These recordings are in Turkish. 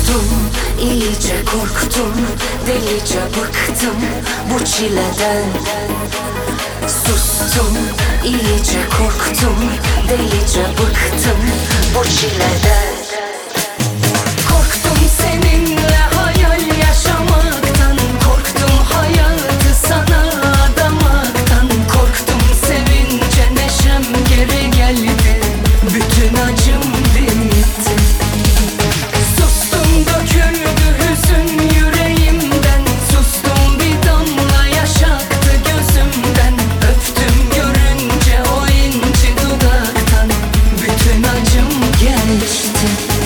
Sustum, iyice korktum, delice bıktım bu çileden. Sustum, iyice korktum, delice bıktım bu çileden. Korktum seninle hayal yaşamaktan, korktum hayatı sana adamaktan. Korktum sevince neşem geri geldi, bütün acım bitti. Sustum döküldü hüzün yüreğimden, sustum bir damla yaş aktı gözümden. Öptüm görünce o inci dudaktan, bütün acım geçti.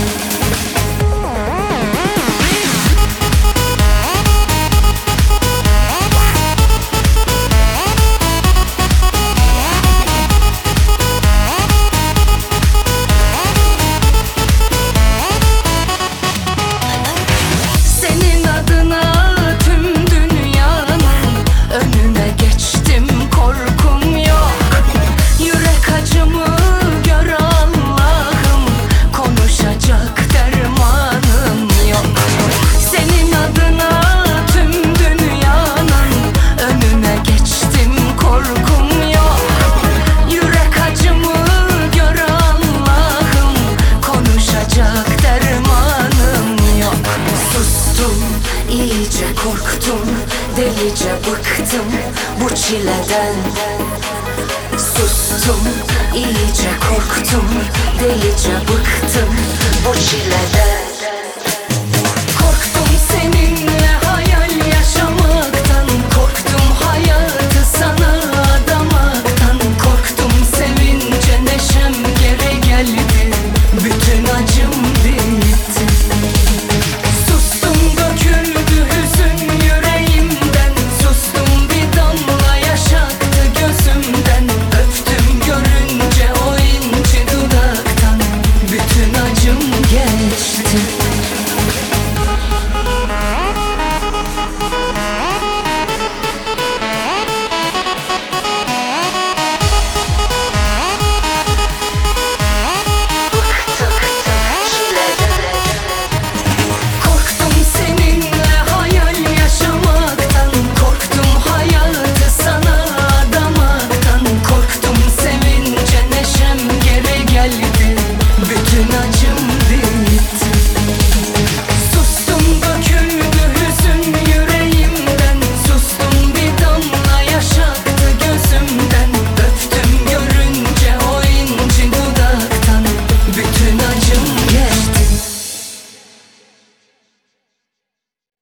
Senin adına tüm dünyanın önüne geçtim, korkum yok. Yürek acımı gör Allah'ım, konuşacak dermanım yok. Senin adına tüm dünyanın önüne geçtim, korkum yok. Yürek acımı gör Allah'ım, konuşacak dermanım yok. Sustum, iyice korktum, delice bıktım bu çileden. Sustum, iyice korktum, delice bıktım bu çileden.